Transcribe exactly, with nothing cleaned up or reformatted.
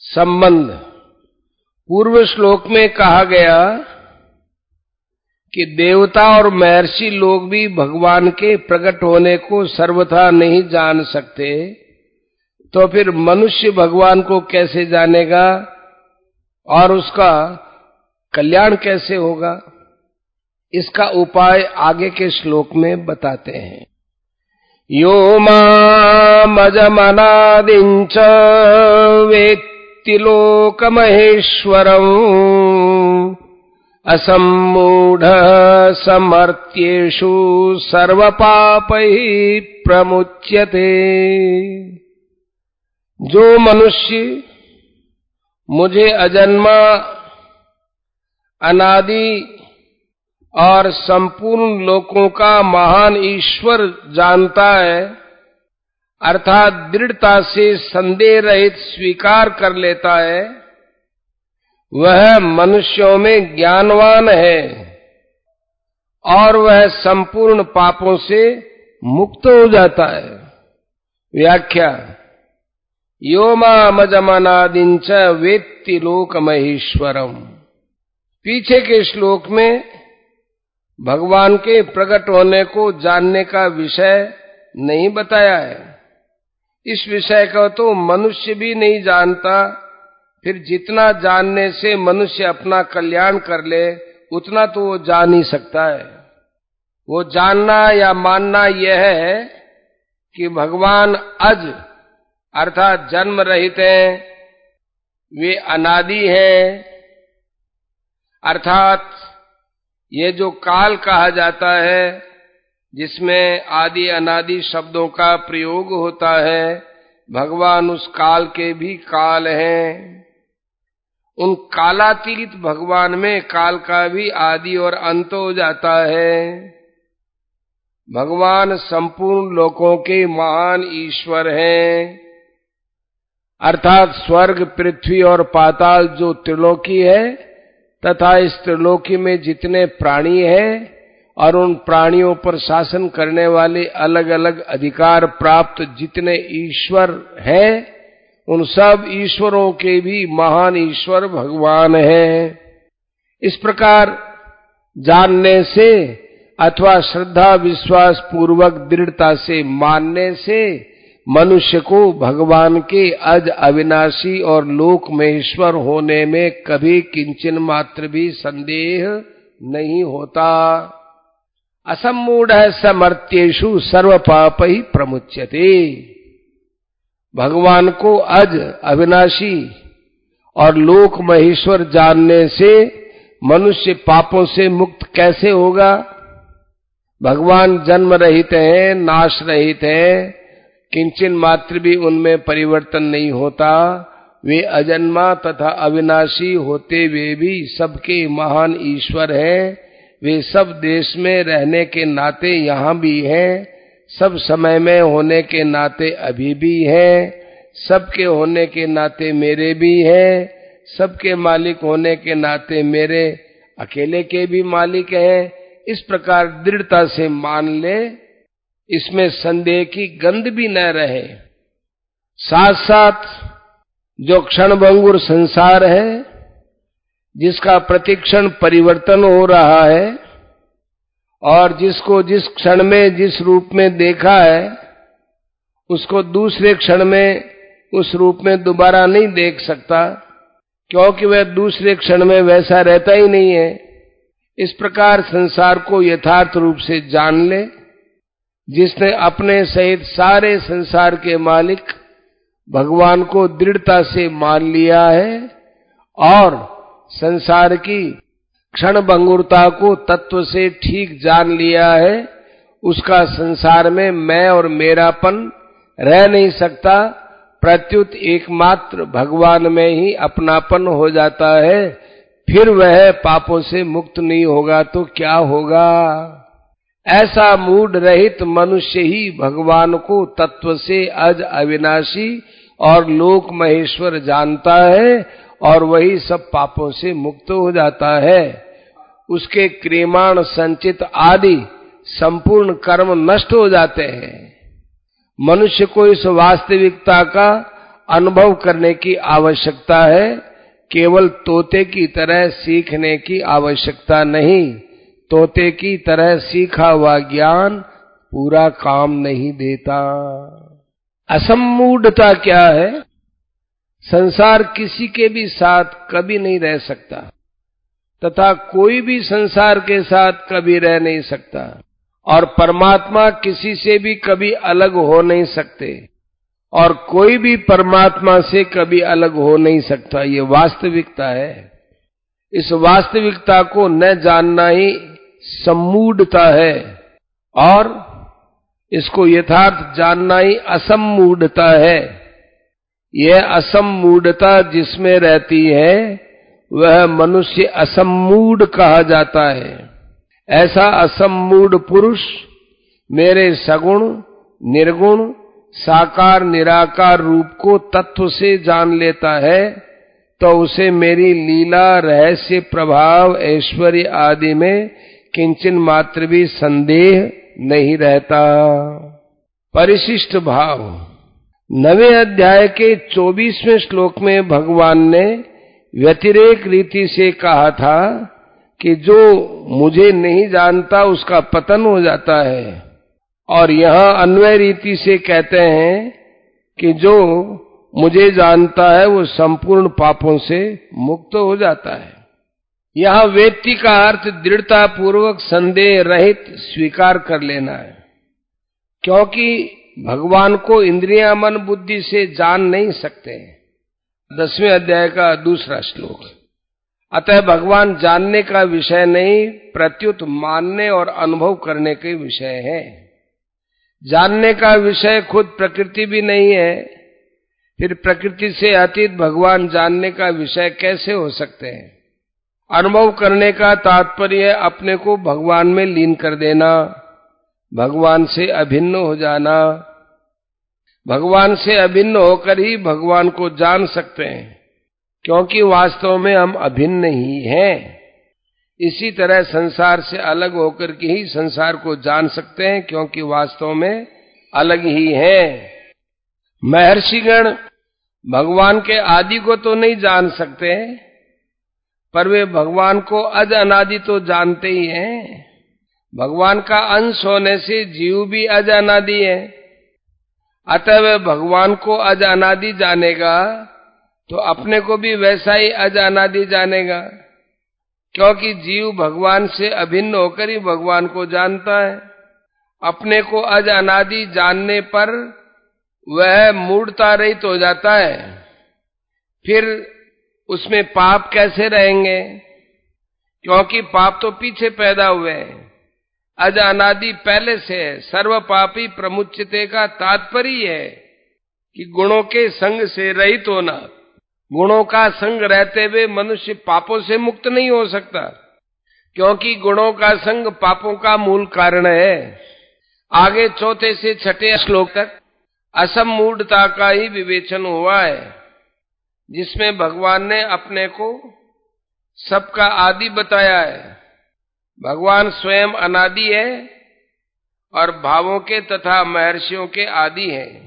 संबंध। पूर्व श्लोक में कहा गया कि देवता और महर्षि लोग भी भगवान के प्रकट होने को सर्वथा नहीं जान सकते, तो फिर मनुष्य भगवान को कैसे जानेगा और उसका कल्याण कैसे होगा? इसका उपाय आगे के श्लोक में बताते हैं। यो मामजमनादिंच वेत्ति लोकमहेश्वरम् असम्मूढ़ समर्थ्येषु सर्वपापैः प्रमुच्यते। जो मनुष्य मुझे अजन्मा, अनादि और संपूर्ण लोकों का महान ईश्वर जानता है, अर्थात दृढ़ता से संदेह रहित स्वीकार कर लेता है, वह मनुष्यों में ज्ञानवान है और वह संपूर्ण पापों से मुक्त हो जाता है। व्याख्या। यो मामजमनादिंच वेत्ति लोकमहेश्वरम्। पीछे के श्लोक में भगवान के प्रकट होने को जानने का विषय नहीं बताया है। इस विषय को तो मनुष्य भी नहीं जानता, फिर जितना जानने से मनुष्य अपना कल्याण कर ले उतना तो वो जान ही सकता है। वो जानना या मानना यह है कि भगवान अज अर्थात जन्म रहित हैं, वे अनादि हैं, अर्थात ये जो काल कहा जाता है जिसमें आदि अनादि शब्दों का प्रयोग होता है, भगवान उस काल के भी काल हैं। उन कालातीत भगवान में काल का भी आदि और अंत हो जाता है। भगवान संपूर्ण लोकों के महान ईश्वर हैं, अर्थात स्वर्ग, पृथ्वी और पाताल जो त्रिलोकी है तथा इस त्रिलोकी में जितने प्राणी हैं और उन प्राणियों पर शासन करने वाले अलग अलग अधिकार प्राप्त जितने ईश्वर हैं, उन सब ईश्वरों के भी महान ईश्वर भगवान हैं। इस प्रकार जानने से अथवा श्रद्धा विश्वास पूर्वक दृढ़ता से मानने से मनुष्य को भगवान के अज अविनाशी और लोक महेश्वर होने में कभी किंचन मात्र भी संदेह नहीं होता। असम्मूढ़ समर्थ्येषु सर्व पापैः प्रमुच्यते। भगवान को अज अविनाशी और लोक महेश्वर जानने से मनुष्य पापों से मुक्त कैसे होगा? भगवान जन्म रहित हैं, नाश रहित हैं, किंचन मात्र भी उनमें परिवर्तन नहीं होता। वे अजन्मा तथा अविनाशी होते हुए भी सबके महान ईश्वर हैं। वे सब देश में रहने के नाते यहाँ भी हैं, सब समय में होने के नाते अभी भी हैं, सबके होने के नाते मेरे भी हैं, सबके मालिक होने के नाते मेरे अकेले के भी मालिक हैं। इस प्रकार दृढ़ता से मान ले, इसमें संदेह की गंध भी न रहे। साथ साथ जो क्षणभंगुर संसार है, जिसका प्रतिक्षण परिवर्तन हो रहा है और जिसको जिस क्षण में जिस रूप में देखा है, उसको दूसरे क्षण में उस रूप में दोबारा नहीं देख सकता, क्योंकि वह दूसरे क्षण में वैसा रहता ही नहीं है। इस प्रकार संसार को यथार्थ रूप से जान ले। जिसने अपने सहित सारे संसार के मालिक भगवान को दृढ़ता से मान लिया है और संसार की क्षण भंगुरता को तत्व से ठीक जान लिया है, उसका संसार में मैं और मेरापन रह नहीं सकता, प्रत्युत एकमात्र भगवान में ही अपनापन हो जाता है। फिर वह पापों से मुक्त नहीं होगा तो क्या होगा? ऐसा मूढ़ रहित मनुष्य ही भगवान को तत्व से अज अविनाशी और लोक महेश्वर जानता है और वही सब पापों से मुक्त हो जाता है। उसके क्रियमाण संचित आदि संपूर्ण कर्म नष्ट हो जाते हैं। मनुष्य को इस वास्तविकता का अनुभव करने की आवश्यकता है, केवल तोते की तरह सीखने की आवश्यकता नहीं। तोते की तरह सीखा हुआ ज्ञान पूरा काम नहीं देता। असम्मूढ़ता क्या है? संसार किसी के भी साथ कभी नहीं रह सकता तथा कोई भी संसार के साथ कभी रह नहीं सकता, और परमात्मा किसी से भी कभी अलग हो नहीं सकते, और कोई भी परमात्मा से कभी अलग हो नहीं सकता। ये वास्तविकता है। इस वास्तविकता को न जानना ही सम्मूढ़ता है, और इसको यथार्थ जानना ही असम्मूढ़ता है। यह असम्मूढ़ता जिसमें रहती है वह मनुष्य असम्मूढ़ कहा जाता है। ऐसा असम्मूढ़ पुरुष मेरे सगुण, निर्गुण, साकार, निराकार रूप को तत्व से जान लेता है तो उसे मेरी लीला, रहस्य, प्रभाव, ऐश्वर्य आदि में किंचन मात्र भी संदेह नहीं रहता। परिशिष्ट भाव। नवे अध्याय के चौबीसवें श्लोक में भगवान ने व्यतिरेक रीति से कहा था कि जो मुझे नहीं जानता उसका पतन हो जाता है, और यहां अन्वय रीति से कहते हैं कि जो मुझे जानता है वो संपूर्ण पापों से मुक्त हो जाता है। यहां वेत्ति का अर्थ दृढ़ता पूर्वक संदेह रहित स्वीकार कर लेना है, क्योंकि भगवान को इंद्रिया मन बुद्धि से जान नहीं सकते। दसवें अध्याय का दूसरा श्लोक। अतः भगवान जानने का विषय नहीं, प्रत्युत मानने और अनुभव करने के विषय है। जानने का विषय खुद प्रकृति भी नहीं है, फिर प्रकृति से अतीत भगवान जानने का विषय कैसे हो सकते हैं? अनुभव करने का तात्पर्य अपने को भगवान में लीन कर देना, भगवान से अभिन्न हो जाना। भगवान से अभिन्न होकर ही भगवान को जान सकते हैं, क्योंकि वास्तव में हम अभिन्न ही हैं। इसी तरह संसार से अलग होकर के ही संसार को जान सकते हैं, क्योंकि वास्तव में अलग ही हैं। महर्षिगण भगवान के आदि को तो नहीं जान सकते, पर वे भगवान को अज अनादि तो जानते ही हैं। भगवान का अंश होने से जीव भी अज अनादि है। अतः वह भगवान को अज अनादि जानेगा तो अपने को भी वैसा ही अज अनादि जानेगा, क्योंकि जीव भगवान से अभिन्न होकर ही भगवान को जानता है। अपने को अज अनादि जानने पर वह मूढ़ता रहित हो जाता है। फिर उसमें पाप कैसे रहेंगे? क्योंकि पाप तो पीछे पैदा हुए हैं, अज अनादि पहले से है। सर्व पापी प्रमुच्यते का तात्पर्य है कि गुणों के संग से रहित होना। गुणों का संग रहते हुए मनुष्य पापों से मुक्त नहीं हो सकता, क्योंकि गुणों का संग पापों का मूल कारण है। आगे चौथे से छठे श्लोक तक असम्मूढ़ता का ही विवेचन हुआ है, जिसमें भगवान ने अपने को सबका आदि बताया है। भगवान स्वयं अनादि है और भावों के तथा महर्षियों के आदि हैं।